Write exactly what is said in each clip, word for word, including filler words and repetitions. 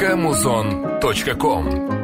точка музон точка ком.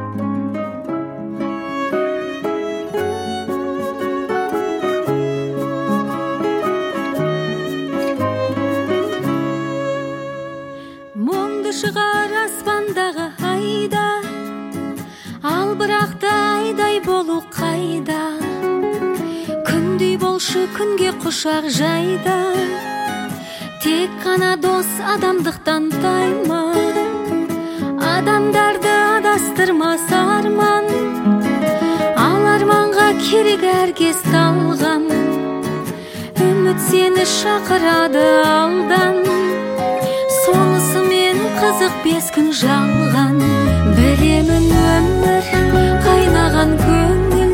Мұңды шығар аспандағы айда, ал бірақ та айдай болу қайда. Күндей болшы күнге құшақ жайда, тек қана дос адамдықтан тайма. Адамдарды адастырмас арман, ал арманға керек әркез талғам. Үміт сені шақырады алдан, сонысымен қызық бес күн жалған. Білемін өмір қайнаған көңіл,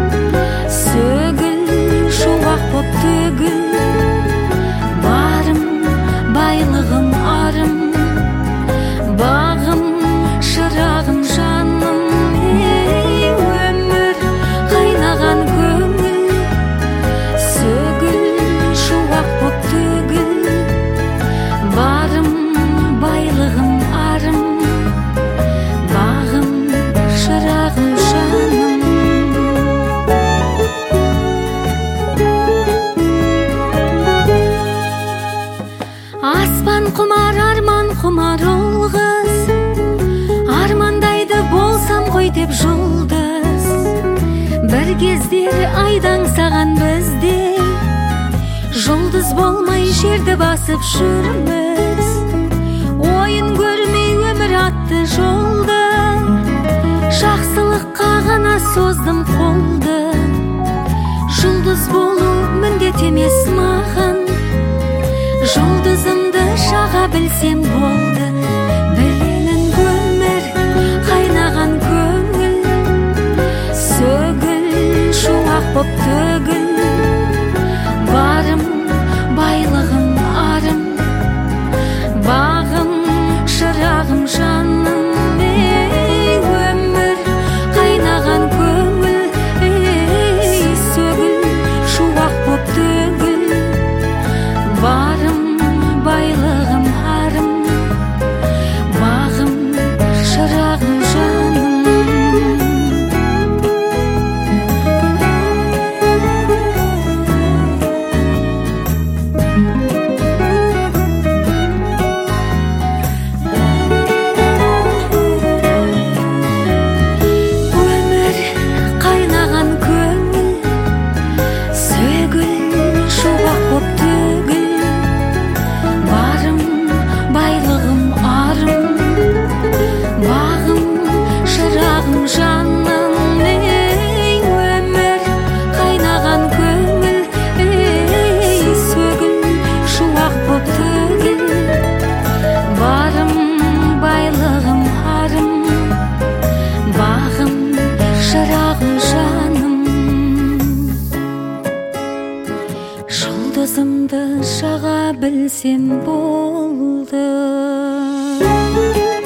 сөгіл шуақ боп төгіл. Барым, байлығым, арым, бағым, шырағым, жаным. Ей, өмір қайнаған көңіл, сөгіл шуақ боп төгіл. Барым, байлығым, арым, бағым, шырағым, жаным. Аспан құмар, арман құмар ол қыз, армандайды болсам ғой деп жұлдыз. Бір кездер айдаң саған бізде, жұлдыз болмай жерді басып жүрміз. Ойын көрмей өмір атты жолды, жақсылыққа ғана создым қолды. Жұлдыз болу міндет емес маған, жұлдызымды жаға білсем болды. Білемін өмір қайнаған көңіл, сөгіл шуақ боп төгіл. Барым, байлығым, арым, бағым, шырағым, жаным. Ей, өмір қайнаған көңіл, ей, сөгіл шуақ боп төгіл. Барым, байлығым, арым, бағым, шырағым, жаным. Өмір қайнаған көңіл, сөгіл шуақ боп төгіл. Барым, байлығым, арым, бағым, шырағым, жаным. Ей, өмір қайнаған көңіл, ей, сөгіл шуақ боп төгіл. Барым, байлығым, арым, бағым, шырағым, жаным. Жұлдызымды жаға білсем болды.